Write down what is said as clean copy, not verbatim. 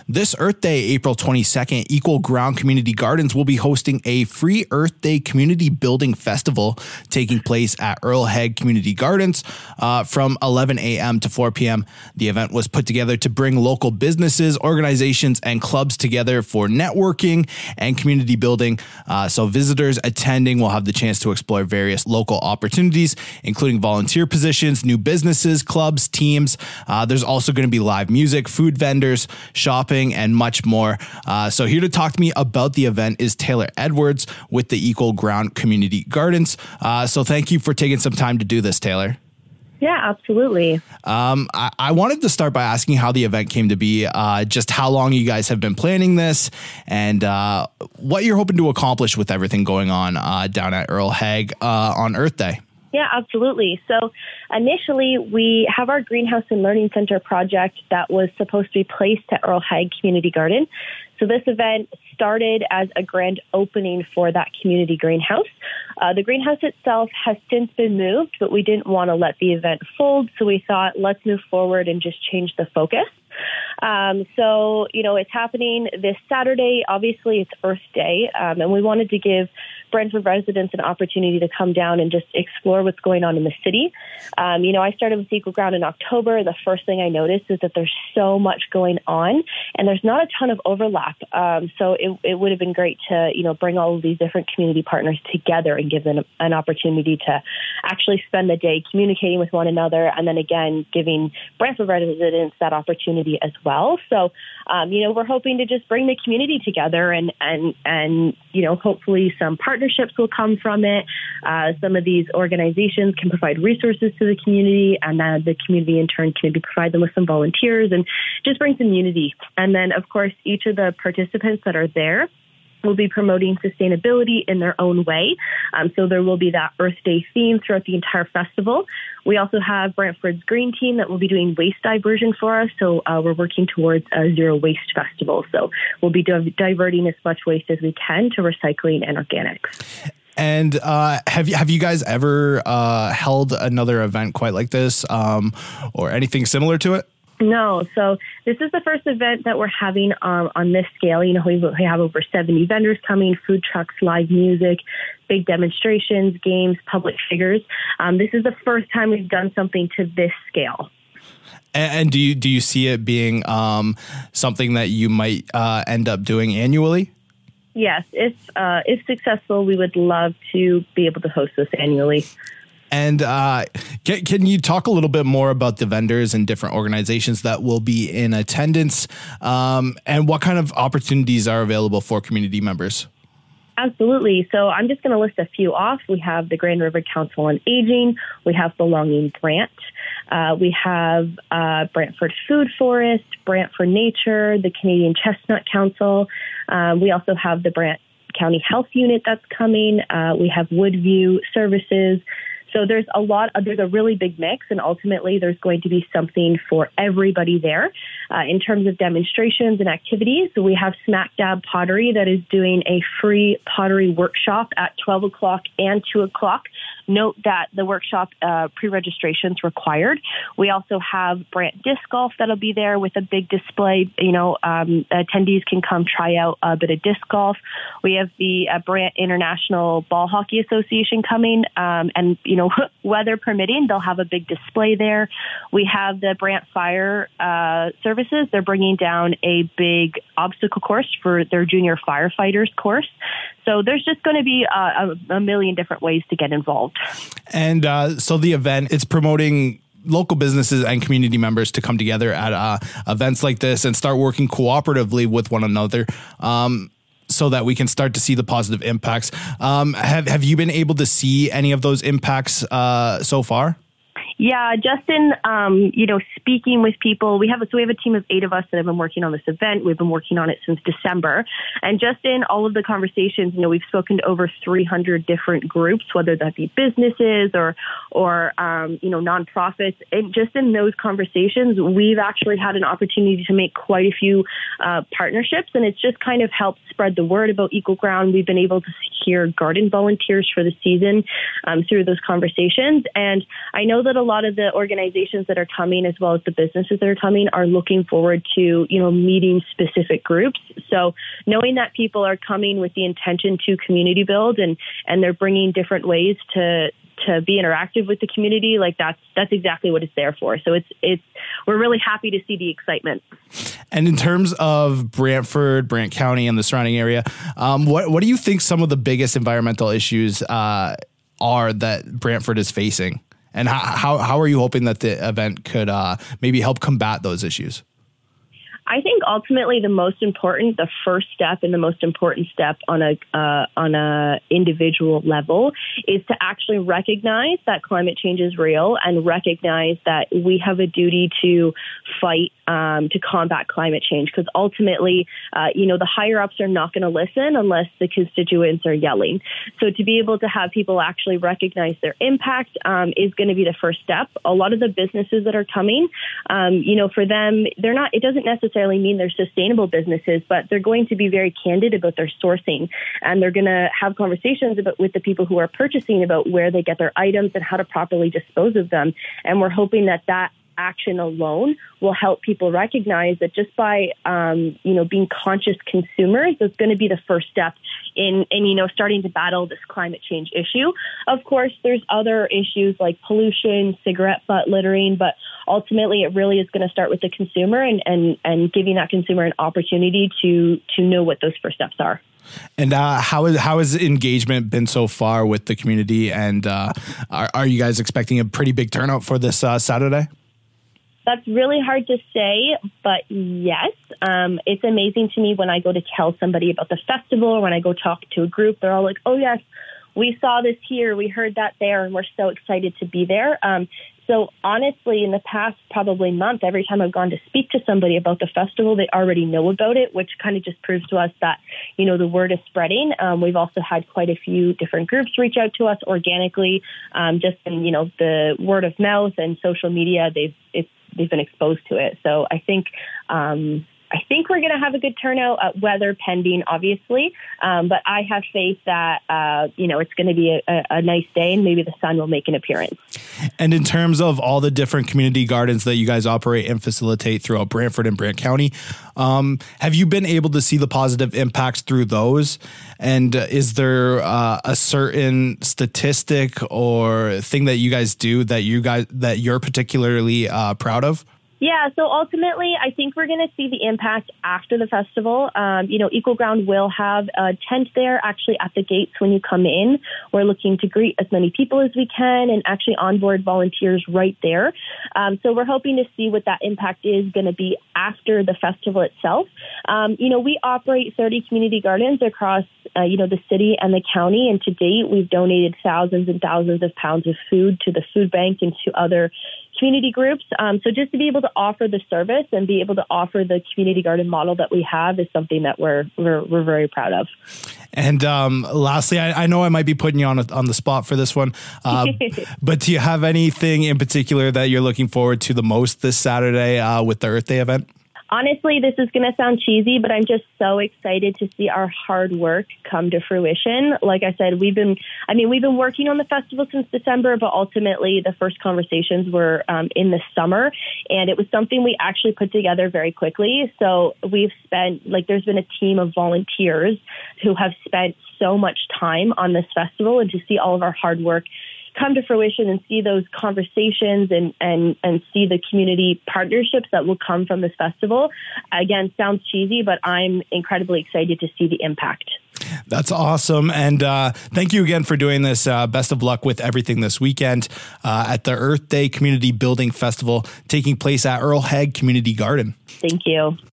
This Earth Day, April 22nd, Equal Ground Community Gardens will be hosting a free Earth Day Community Building Festival taking place at Earl Haig Community Gardens from 11 a.m. to 4 p.m. The event was put together to bring local businesses, organizations, and clubs together for networking and community building. So visitors attending will have the chance to explore various local opportunities, including volunteer positions, new businesses, clubs, teams. There's also going to be live music, food vendors, shopping, and much more. So here to talk to me about the event is Taylor Edwards with the Equal Ground Community Gardens. So thank you for taking some time to do this, Taylor. Yeah, absolutely. I wanted to start by asking how the event came to be, just how long you guys have been planning this, and what you're hoping to accomplish with everything going on down at Earl Haig on Earth Day. Yeah, absolutely. So initially, we have our Greenhouse and Learning Center project that was supposed to be placed at Earl Haig Community Garden. So this event started as a grand opening for that community greenhouse. The greenhouse itself has since been moved, but we didn't want to let the event fold. So we thought, let's move forward and just change the focus. So, it's happening this Saturday. Obviously, it's Earth Day, and we wanted to give Brantford residents an opportunity to come down and just explore what's going on in the city. I started with Equal Ground in October. The first thing I noticed is that there's so much going on, and there's not a ton of overlap. So it would have been great to, bring all of these different community partners together and give them an opportunity to actually spend the day communicating with one another, and then again, giving Brantford residents that opportunity as well. So, we're hoping to just bring the community together and hopefully some partnerships will come from it. Some of these organizations can provide resources to the community, and then the community in turn can maybe provide them with some volunteers and just bring some unity. And then, of course, each of the participants that are there will be promoting sustainability in their own way. So there will be that Earth Day theme throughout the entire festival. We also have Brantford's Green Team that will be doing waste diversion for us. So we're working towards a zero waste festival. So we'll be diverting as much waste as we can to recycling and organics. And have you guys ever held another event quite like this or anything similar to it? No. So this is the first event that we're having on this scale. We have over 70 vendors coming, food trucks, live music, big demonstrations, games, public figures. This is the first time we've done something to this scale. And do you see it being something that you might end up doing annually? Yes. If successful, we would love to be able to host this annually. And can you talk a little bit more about the vendors and different organizations that will be in attendance and what kind of opportunities are available for community members? Absolutely. So I'm just going to list a few off. We have the Grand River Council on Aging. We have Belonging Brant. We have Brantford Food Forest, Brantford Nature, the Canadian Chestnut Council. We also have the Brant County Health Unit that's coming. We have Woodview Services. So there's a really big mix, and ultimately there's going to be something for everybody there. In terms of demonstrations and activities, so we have Smack Dab Pottery that is doing a free pottery workshop at 12 o'clock and 2 o'clock. Note that the workshop pre-registration is required. We also have Brant Disc Golf that'll be there with a big display. Attendees can come try out a bit of disc golf. We have the Brant International Ball Hockey Association coming, and weather permitting, they'll have a big display there. We have the Brant Fire Services. They're bringing down a big obstacle course for their junior firefighters course. So there's just going to be a million different ways to get involved. And so the event, it's promoting local businesses and community members to come together at events like this and start working cooperatively with one another. So that we can start to see the positive impacts. Have you been able to see any of those impacts so far? Yeah, Justin, speaking with people, we have a team of 8 of us that have been working on this event. We've been working on it since December. And just in all of the conversations, we've spoken to over 300 different groups, whether that be businesses or nonprofits. And just in those conversations, we've actually had an opportunity to make quite a few partnerships. And it's just kind of helped spread the word about Equal Ground. We've been able to secure garden volunteers for the season through those conversations. And I know that a lot of the organizations that are coming, as well as the businesses that are coming, are looking forward to, meeting specific groups. So knowing that people are coming with the intention to community build and they're bringing different ways to be interactive with the community, like that's exactly what it's there for. So we're really happy to see the excitement. And in terms of Brantford, Brant County, and the surrounding area, what do you think some of the biggest environmental issues are that Brantford is facing? And how are you hoping that the event could maybe help combat those issues? I think ultimately the first step and the most important step on a individual level is to actually recognize that climate change is real and recognize that we have a duty to fight to combat climate change. Because ultimately, the higher ups are not going to listen unless the constituents are yelling. So to be able to have people actually recognize their impact is going to be the first step. A lot of the businesses that are coming, for them, it doesn't necessarily mean they're sustainable businesses, but they're going to be very candid about their sourcing, and they're going to have conversations with the people who are purchasing about where they get their items and how to properly dispose of them. And we're hoping that action alone will help people recognize that just by being conscious consumers, that's going to be the first step in starting to battle this climate change issue. Of course, there's other issues like pollution, cigarette butt littering, but ultimately it really is going to start with the consumer and giving that consumer an opportunity to know what those first steps are. And how has engagement been so far with the community? And are you guys expecting a pretty big turnout for this Saturday? That's really hard to say, but yes, it's amazing to me when I go to tell somebody about the festival or when I go talk to a group, they're all like, oh yes, we saw this here, we heard that there, and we're so excited to be there. So honestly, in the past probably month, every time I've gone to speak to somebody about the festival, they already know about it, which kind of just proves to us that, the word is spreading. We've also had quite a few different groups reach out to us organically, just in, the word of mouth and social media. They've been exposed to it. So I think we're going to have a good turnout, weather pending, obviously. But I have faith that, it's going to be a nice day and maybe the sun will make an appearance. And in terms of all the different community gardens that you guys operate and facilitate throughout Brantford and Brant County, have you been able to see the positive impacts through those? And is there a certain statistic or thing that you guys do that you're particularly proud of? Yeah, so ultimately, I think we're going to see the impact after the festival. Equal Ground will have a tent there actually at the gates when you come in. We're looking to greet as many people as we can and actually onboard volunteers right there. So we're hoping to see what that impact is going to be after the festival itself. We operate 30 community gardens across the city and the county, and to date, we've donated thousands and thousands of pounds of food to the food bank and to other community groups. So just to be able to offer the service and be able to offer the community garden model that we have is something that we're very proud of. And lastly, I know I might be putting you on the spot for this one, but do you have anything in particular that you're looking forward to the most this Saturday with the Earth Day event? Honestly, this is going to sound cheesy, but I'm just so excited to see our hard work come to fruition. Like I said, we've been working on the festival since December, but ultimately the first conversations were in the summer, and it was something we actually put together very quickly. So we've there's been a team of volunteers who have spent so much time on this festival, and to see all of our hard work come to fruition and see those conversations and see the community partnerships that will come from this festival. Again, sounds cheesy, but I'm incredibly excited to see the impact. That's awesome. And thank you again for doing this. Best of luck with everything this weekend at the Earth Day Community Building Festival taking place at Earl Haig Community Garden. Thank you.